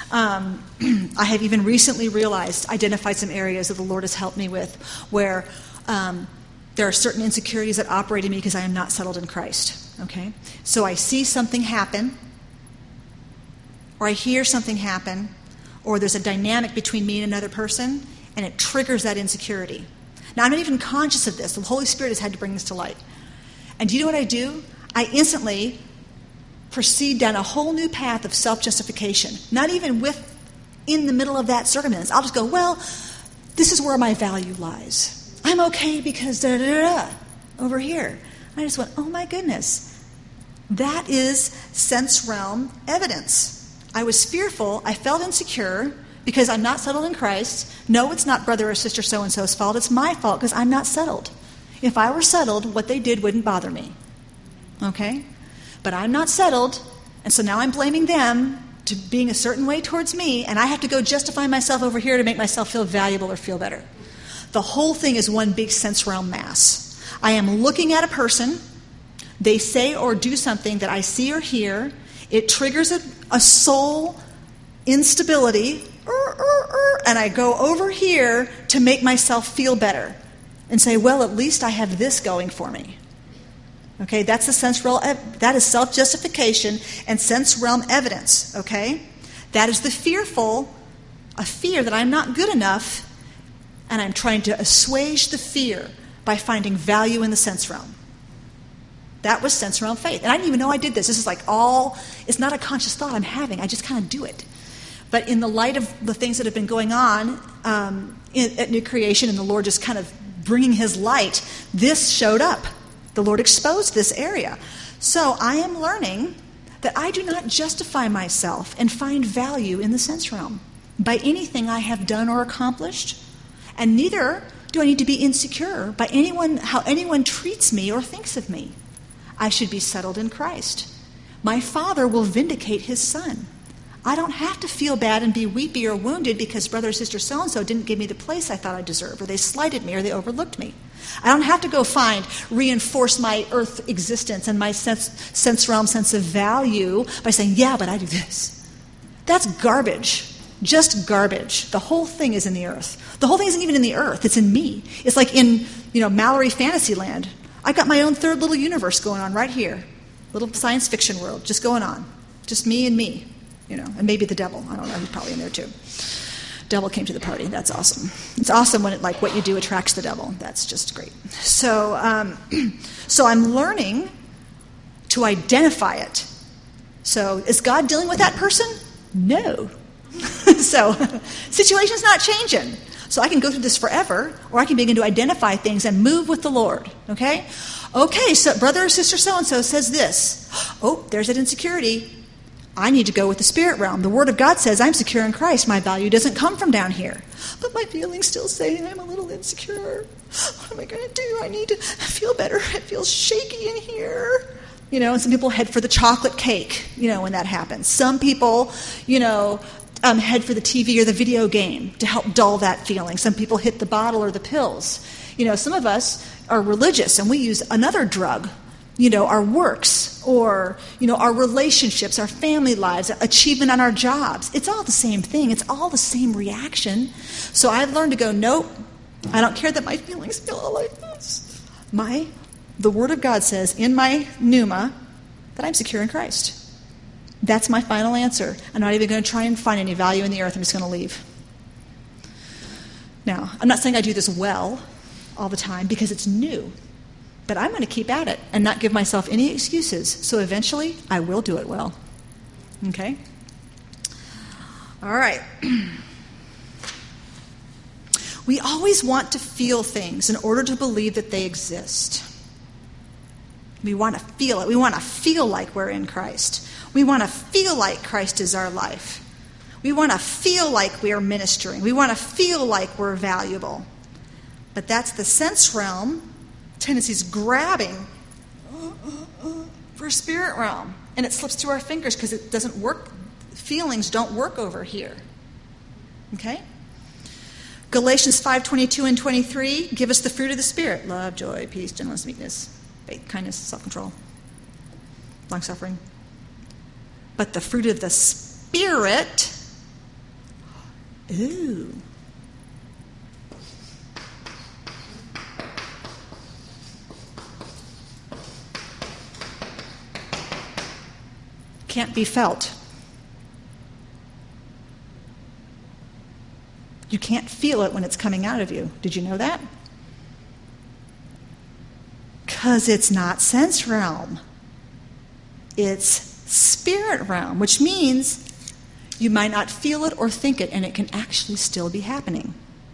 I have even recently identified some areas that the Lord has helped me with where there are certain insecurities that operate in me because I am not settled in Christ, okay? So I see something happen, or I hear something happen, or there's a dynamic between me and another person, and it triggers that insecurity. Now, I'm not even conscious of this. The Holy Spirit has had to bring this to light. And do you know what I do? I instantly proceed down a whole new path of self-justification. Not even in the middle of that circumstance. I'll just go, well, this is where my value lies. I'm okay because over here. I just went, oh my goodness. That is sense realm evidence. I was fearful. I felt insecure because I'm not settled in Christ. No, it's not brother or sister so-and-so's fault. It's my fault because I'm not settled. If I were settled, what they did wouldn't bother me. Okay? But I'm not settled, and so now I'm blaming them to being a certain way towards me, and I have to go justify myself over here to make myself feel valuable or feel better. The whole thing is one big sense realm mass. I am looking at a person. They say or do something that I see or hear. It triggers a soul instability, and I go over here to make myself feel better and say, well, at least I have this going for me. Okay, that's the sense realm. That is self-justification and sense realm evidence. Okay, that is a fear that I'm not good enough, and I'm trying to assuage the fear by finding value in the sense realm. That was sense realm faith, and I didn't even know I did this. This is it's not a conscious thought I'm having. I just kind of do it. But in the light of the things that have been going on at New Creation, and the Lord just kind of bringing His light, this showed up. The Lord exposed this area. So I am learning that I do not justify myself and find value in the sense realm by anything I have done or accomplished, and neither do I need to be insecure by how anyone treats me or thinks of me. I should be settled in Christ. My Father will vindicate His Son. I don't have to feel bad and be weepy or wounded because brother or sister so-and-so didn't give me the place I thought I deserved, or they slighted me, or they overlooked me. I don't have to go reinforce my earth existence and my sense realm sense of value by saying, yeah, but I do this. That's garbage. Just garbage. The whole thing is in the earth. The whole thing isn't even in the earth. It's in me. It's like in, Mallory Fantasyland. I got my own third little universe going on right here. Little science fiction world just going on. Just me and me, and maybe the devil. I don't know. He's probably in there too. Devil came to the party. That's awesome. It's awesome when what you do attracts the devil. That's just great. So I'm learning to identify it. So is God dealing with that person? No. So situation's not changing. So I can go through this forever, or I can begin to identify things and move with the Lord. Okay, so brother or sister so-and-so says this. Oh, there's that insecurity. I need to go with the spirit realm. The Word of God says I'm secure in Christ. My value doesn't come from down here. But my feelings still say I'm a little insecure. What am I going to do? I need to feel better. It feels shaky in here. And some people head for the chocolate cake, when that happens. Some people, head for the TV or the video game to help dull that feeling. Some people hit the bottle or the pills. Some of us are religious and we use another drug. Our works or, our relationships, our family lives, achievement on our jobs. It's all the same thing. It's all the same reaction. So I've learned to go, nope, I don't care that my feelings feel all like this. The Word of God says in my pneuma that I'm secure in Christ. That's my final answer. I'm not even going to try and find any value in the earth. I'm just going to leave. Now, I'm not saying I do this well all the time because it's new. But I'm going to keep at it and not give myself any excuses. So eventually, I will do it well. Okay? All right. We always want to feel things in order to believe that they exist. We want to feel it. We want to feel like we're in Christ. We want to feel like Christ is our life. We want to feel like we are ministering. We want to feel like we're valuable. But that's the sense realm. Tendencies grabbing for spirit realm, and it slips through our fingers because it doesn't work. Feelings don't work over here. Okay? Galatians 5:22 and 23 give us the fruit of the Spirit: love, joy, peace, gentleness, meekness, faith, kindness, self-control, long-suffering. But the fruit of the Spirit, can't be felt. You can't feel it when it's coming out of you. Did you know that? Because it's not sense realm. It's spirit realm, which means you might not feel it or think it, and it can actually still be happening.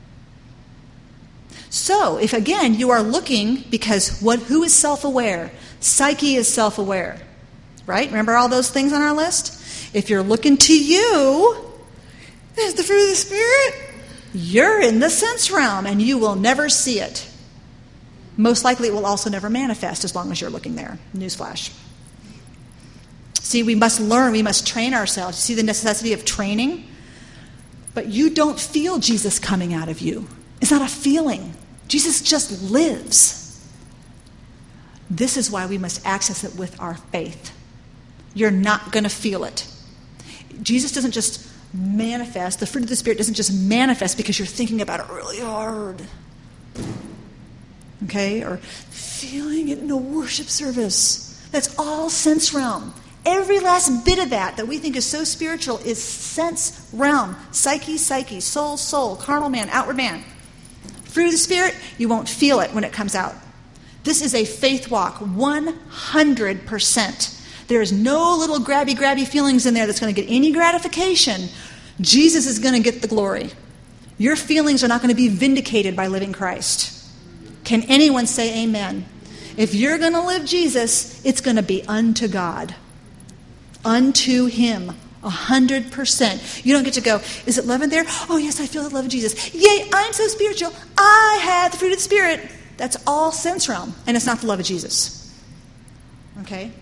So, if again you are looking, because who is self-aware? Psyche is self-aware. Right? Remember all those things on our list? If you're looking to you, there's the fruit of the Spirit. You're in the sense realm, and you will never see it. Most likely it will also never manifest as long as you're looking there. Newsflash. See, we must learn. We must train ourselves. See the necessity of training? But you don't feel Jesus coming out of you. It's not a feeling. Jesus just lives. This is why we must access it with our faith. You're not going to feel it. Jesus doesn't just manifest. The fruit of the Spirit doesn't just manifest because you're thinking about it really hard. Okay? Or feeling it in a worship service. That's all sense realm. Every last bit of that we think is so spiritual is sense realm. Psyche, soul, carnal man, outward man. Fruit of the Spirit, you won't feel it when it comes out. This is a faith walk, 100%. There is no little grabby feelings in there that's going to get any gratification. Jesus is going to get the glory. Your feelings are not going to be vindicated by living Christ. Can anyone say amen? If you're going to live Jesus, it's going to be unto God. Unto Him. 100%. You don't get to go, is it love in there? Oh, yes, I feel the love of Jesus. Yay, I'm so spiritual. I have the fruit of the Spirit. That's all sense realm, and it's not the love of Jesus. Okay?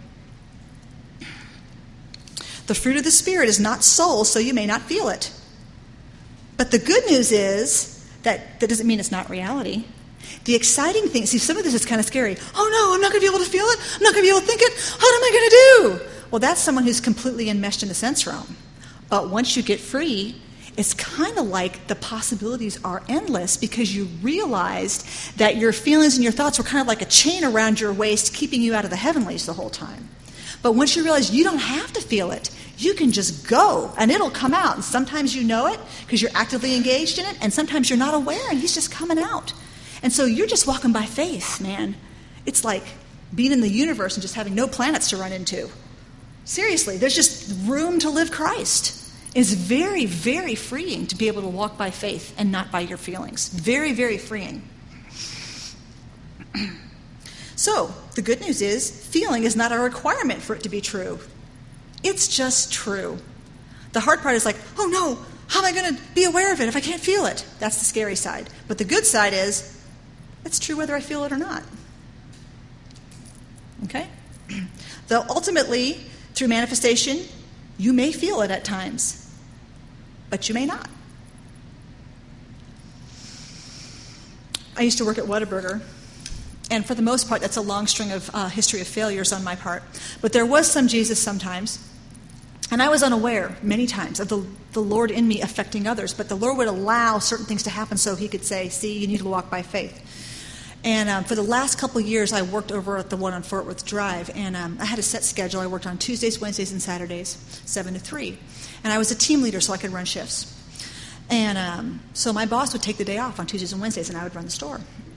The fruit of the Spirit is not soul, so you may not feel it. But the good news is that doesn't mean it's not reality. The exciting thing, see, some of this is kind of scary. Oh no, I'm not going to be able to feel it. I'm not going to be able to think it. What am I going to do? Well, that's someone who's completely enmeshed in the sense realm. But once you get free, it's kind of like the possibilities are endless because you realized that your feelings and your thoughts were kind of like a chain around your waist keeping you out of the heavenlies the whole time. But once you realize you don't have to feel it, you can just go and it'll come out. And sometimes you know it because you're actively engaged in it, and sometimes you're not aware and he's just coming out. And so you're just walking by faith, man. It's like being in the universe and just having no planets to run into. Seriously, there's just room to live Christ. It's very, very freeing to be able to walk by faith and not by your feelings. Very, very freeing. So, the good news is, feeling is not a requirement for it to be true. It's just true. The hard part is like, oh no, how am I going to be aware of it if I can't feel it? That's the scary side. But the good side is, it's true whether I feel it or not. Okay? Though ultimately, through manifestation, you may feel it at times, but you may not. I used to work at Whataburger, and for the most part, that's a long string of history of failures on my part. But there was some Jesus sometimes, and I was unaware many times of the Lord in me affecting others, but the Lord would allow certain things to happen so he could say, see, you need to walk by faith. And for the last couple of years, I worked over at the one on Fort Worth Drive, and I had a set schedule. I worked on Tuesdays, Wednesdays, and Saturdays, 7 to 3. And I was a team leader, so I could run shifts. And so my boss would take the day off on Tuesdays and Wednesdays, and I would run the store.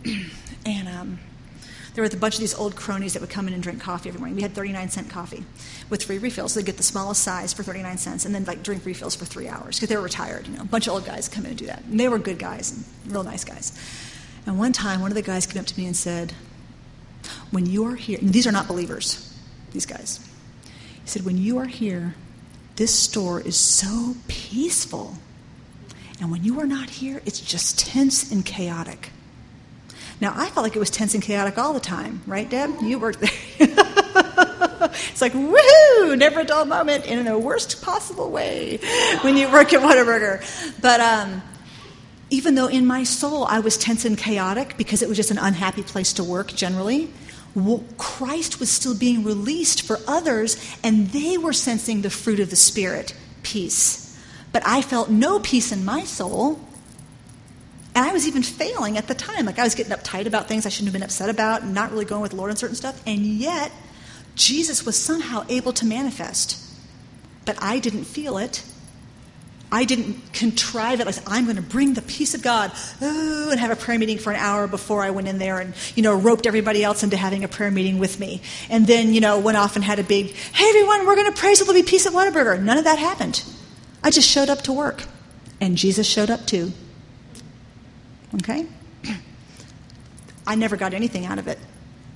And there were a bunch of these old cronies that would come in and drink coffee every morning. We had 39-cent coffee with free refills. So they'd get the smallest size for 39 cents and then like drink refills for 3 hours because they were retired. You know, a bunch of old guys come in and do that. And they were good guys and real nice guys. And one time, one of the guys came up to me and said, when you are here, and these are not believers, these guys. He said, when you are here, this store is so peaceful. And when you are not here, it's just tense and chaotic. Now, I felt like it was tense and chaotic all the time, right, Deb? You worked there. It's like, woohoo, never a dull moment in the worst possible way when you work at Whataburger. But even though in my soul I was tense and chaotic because it was just an unhappy place to work generally, Christ was still being released for others, and they were sensing the fruit of the Spirit, peace. But I felt no peace in my soul. And I was even failing at the time. Like I was getting uptight about things I shouldn't have been upset about and not really going with the Lord on certain stuff. And yet, Jesus was somehow able to manifest. But I didn't feel it. I didn't contrive it. Like I'm going to bring the peace of God and have a prayer meeting for an hour before I went in there and, roped everybody else into having a prayer meeting with me. And then, went off and had a big, hey, everyone, we're going to pray so there'll be peace at Whataburger. None of that happened. I just showed up to work. And Jesus showed up too. Okay? I never got anything out of it.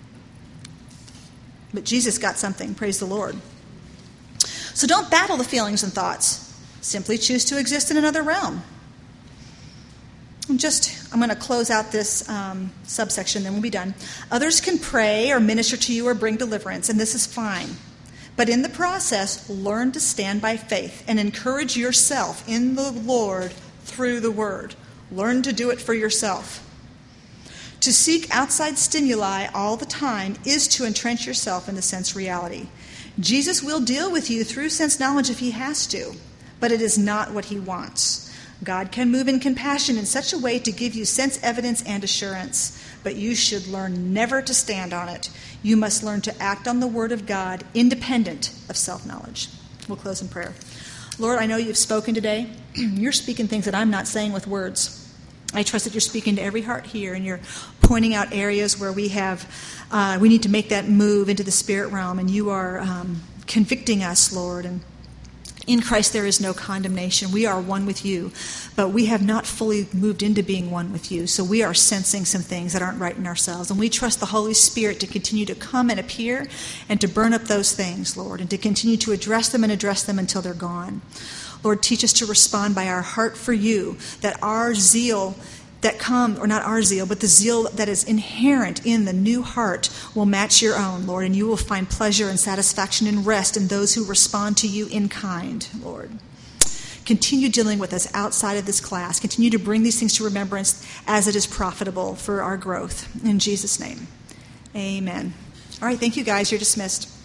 But Jesus got something. Praise the Lord. So don't battle the feelings and thoughts. Simply choose to exist in another realm. I'm going to close out this subsection, then we'll be done. Others can pray or minister to you or bring deliverance, and this is fine. But in the process, learn to stand by faith and encourage yourself in the Lord through the Word. Learn to do it for yourself. To seek outside stimuli all the time is to entrench yourself in the sense reality. Jesus will deal with you through sense knowledge if he has to, but it is not what he wants. God can move in compassion in such a way to give you sense evidence and assurance, but you should learn never to stand on it. You must learn to act on the Word of God independent of self-knowledge. We'll close in prayer. Lord, I know you've spoken today. You're speaking things that I'm not saying with words. I trust that you're speaking to every heart here, and you're pointing out areas where we need to make that move into the spirit realm, and you are convicting us, Lord. And in Christ there is no condemnation. We are one with you, but we have not fully moved into being one with you. So we are sensing some things that aren't right in ourselves, and we trust the Holy Spirit to continue to come and appear and to burn up those things, Lord, and to continue to address them until they're gone. Lord, teach us to respond by our heart for you, that our zeal that comes, or not our zeal, but the zeal that is inherent in the new heart will match your own, Lord, and you will find pleasure and satisfaction and rest in those who respond to you in kind, Lord. continue dealing with us outside of this class. Continue to bring these things to remembrance as it is profitable for our growth. In Jesus' name, amen. All right, thank you guys. You're dismissed.